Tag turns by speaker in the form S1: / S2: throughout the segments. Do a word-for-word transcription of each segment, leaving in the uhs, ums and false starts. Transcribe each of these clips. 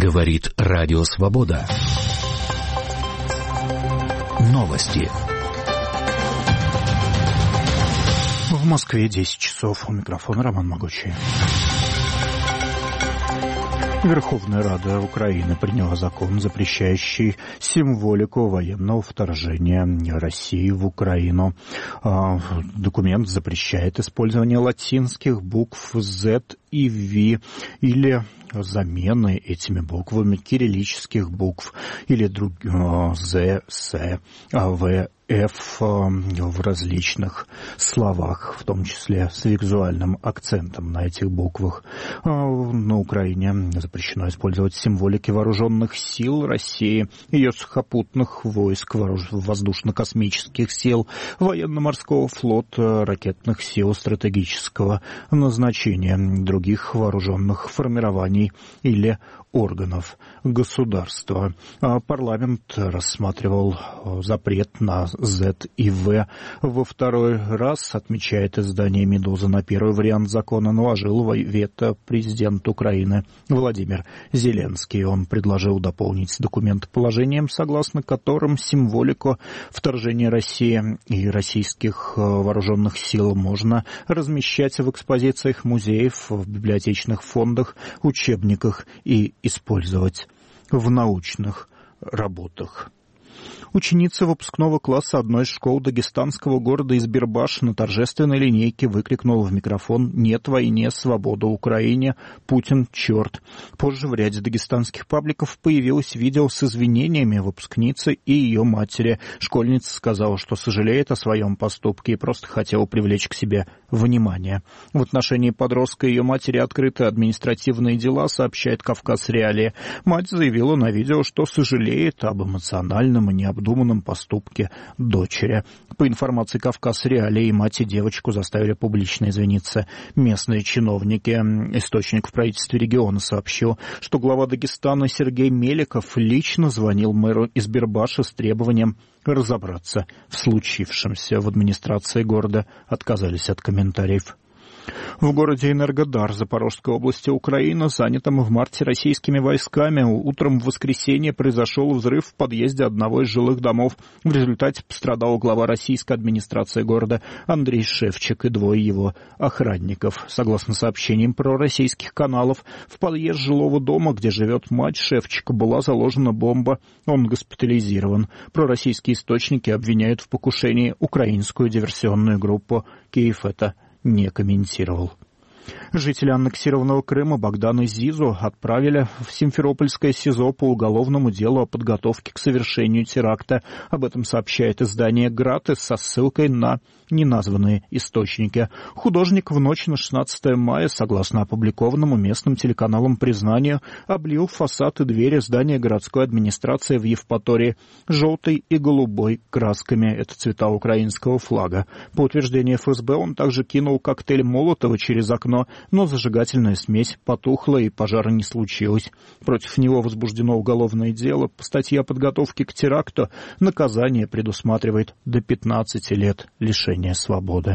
S1: Говорит Радио Свобода. Новости.
S2: В Москве десять часов. У микрофона Роман Могучий. Верховная Рада Украины приняла закон, запрещающий символику военного вторжения России в Украину. Документ запрещает использование латинских букв Z и V или замены этими буквами кириллических букв или других Z, S, V, F в различных словах, в том числе с визуальным акцентом на этих буквах. На Украине запрещено использовать символики вооруженных сил России, ее сухопутных войск, воздушно-космических сил, военно-морского флота, ракетных сил стратегического назначения, других вооруженных формирований или органов государства. Парламент рассматривал запрет на Z и V во второй раз, отмечает издание «Медуза». На первый вариант закона наложил вето президент Украины Владимир Зеленский. Он предложил дополнить документ положением, согласно которым символику вторжения России и российских вооруженных сил можно размещать в экспозициях музеев, в библиотечных фондах, учебниках и использовать в научных работах. Ученица выпускного класса одной из школ дагестанского города Избербаш на торжественной линейке выкрикнула в микрофон «Нет войне, свобода Украине, Путин, черт». Позже в ряде дагестанских пабликов появилось видео с извинениями выпускницы и ее матери. Школьница сказала, что сожалеет о своем поступке и просто хотела привлечь к себе внимание. В отношении подростка и ее матери открыты административные дела, сообщает «Кавказ Реалии». Мать заявила на видео, что сожалеет об эмоциональном и необдуманном поступке дочери. По информации «Кавказ Реалии», мать и девочку заставили публично извиниться местные чиновники. Источник в правительстве региона сообщил, что глава Дагестана Сергей Меликов лично звонил мэру Избербаша с требованием разобраться в случившемся. В администрации города отказались от комментариев. В городе Энергодар Запорожской области Украины, занятом в марте российскими войсками, утром в воскресенье произошел взрыв в подъезде одного из жилых домов. В результате пострадал глава российской администрации города Андрей Шевчик и двое его охранников. Согласно сообщениям пророссийских каналов, в подъезд жилого дома, где живет мать Шевчика, была заложена бомба. Он госпитализирован. Пророссийские источники обвиняют в покушении украинскую диверсионную группу. Киев это не комментировал. Жители аннексированного Крыма Богдана Зизу отправили в Симферопольское СИЗО по уголовному делу о подготовке к совершению теракта. Об этом сообщает издание «Гратис» со ссылкой на неназванные источники. Художник в ночь на шестнадцатое мая, согласно опубликованному местным телеканалам признанию, облил фасад и двери здания городской администрации в Евпатории желтой и голубой красками. Это цвета украинского флага. По утверждению эф эс бэ, он также кинул коктейль Молотова через окно, но зажигательная смесь потухла и пожара не случилось. Против него возбуждено уголовное дело. По статье о подготовке к теракту наказание предусматривает до пятнадцати лет лишения свободы.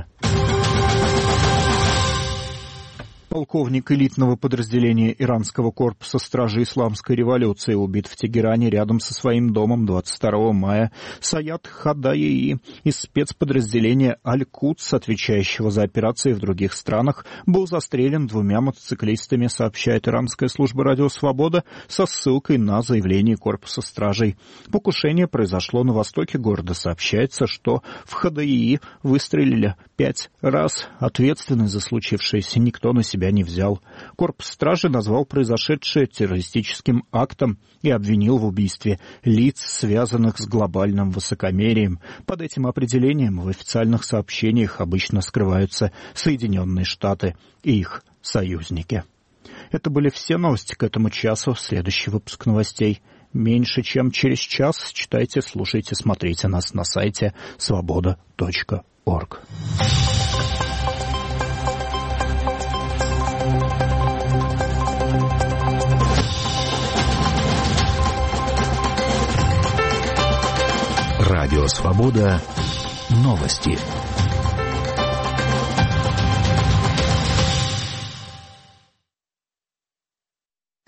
S2: Полковник элитного подразделения иранского корпуса Стражи Исламской революции убит в Тегеране рядом со своим домом двадцать второго мая. Саят Хадаии из спецподразделения Аль-Кудс, отвечающего за операции в других странах, был застрелен двумя мотоциклистами, сообщает иранская служба «Радио Свобода» со ссылкой на заявление корпуса стражей. Покушение произошло на востоке города. Сообщается, что в Хадаии выстрелили пять раз. Ответственность за случившееся никто на себя не взял. Корпус стражи назвал произошедшее террористическим актом и обвинил в убийстве лиц, связанных с глобальным высокомерием. Под этим определением в официальных сообщениях обычно скрываются Соединенные Штаты и их союзники. Это были все новости к этому часу. Следующий выпуск новостей меньше чем через час. Читайте, слушайте, смотрите нас на сайте свобода точка орг.
S1: Радио Свобода. Новости.